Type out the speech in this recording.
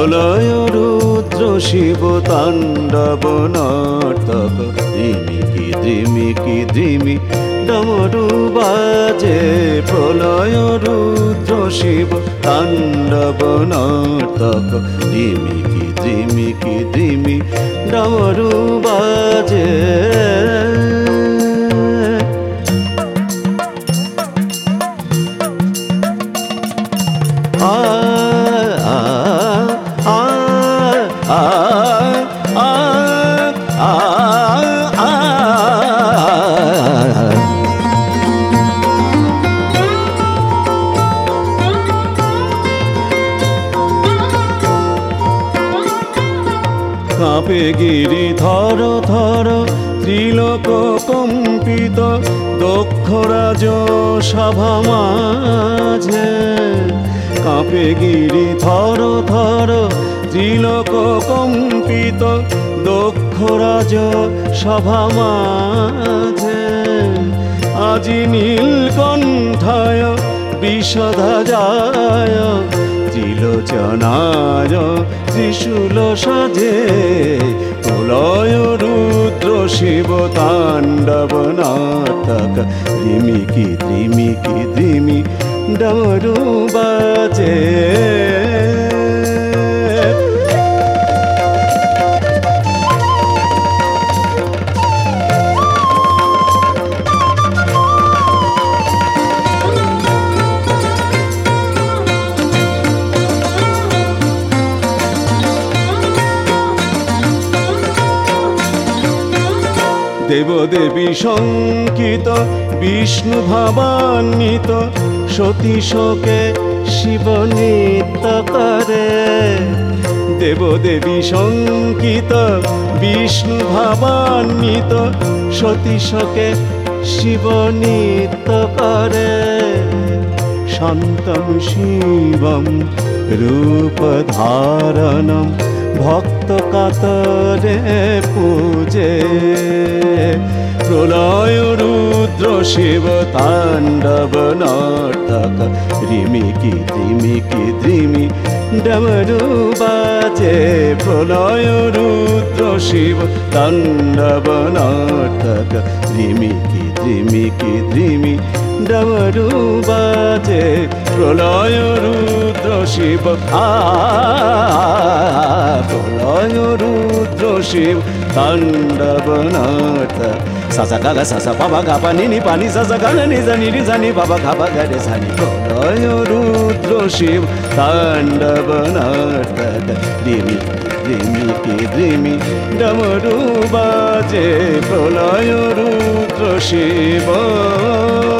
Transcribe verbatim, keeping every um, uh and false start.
প্রলয় রুদ্র শিব তাণ্ডব নর্তক ধিমিকি ধিমিকি ধিমি ডমরু বাজে প্রলয় রুদ্র শিব তাণ্ডব নর্তক ধিমিকি ধিমিকি ধিমি ডমরু বাজে কাঁপে গিরি থর থর ত্রিলোক কম্পিত দক্ষ রাজ সভা মাঝে কাঁপে গিরি থর থর ত্রিলোক কম্পিত দক্ষ রাজ সভা মাঝে আজি নীলকণ্ঠায় বিষধাজায় ত্রিলোচনায় ত্রিশূল সাজে প্রলয় রুদ্র শিব তাণ্ডব নাটক ধিমিকি ধিমিকি ধিমি ডমরু বাজে দেবদেবী শঙ্কিত বিষ্ণু ভাবান্বিত সতী শোকে শিব নৃত্য করে দেবদেবী শঙ্কিত বিষ্ণু ভাবান্বিত সতী শোকে শিব নৃত্য করে শান্তম শিবম রূপ ধারণম ভক্ত কাতরে পূজে প্রলয় রুদ্র শিব তাণ্ডব নর্তক ধিমিকি ধিমিকি ধিমি ডমরু বাজে প্রলয় রুদ্র শিব তাণ্ডব নর্তক ধিমিকি ধিমিকি ধিমি ডমরু বাজে প্রলয় রুদ্র শিব আ প্রলয় রুদ্র শিব তাণ্ডব নর্তক সাসা গাগা সাসা বাবা গাপা নিনি পানি সাসা গানা নিজা নিরি জানি বাবা গাবা গারে জানি প্রলয় রুদ্র শিব তাণ্ডব নর্তক ধিমি ধিমিকি ধিমি ডমরু বাজে প্রলয় রুদ্র শিব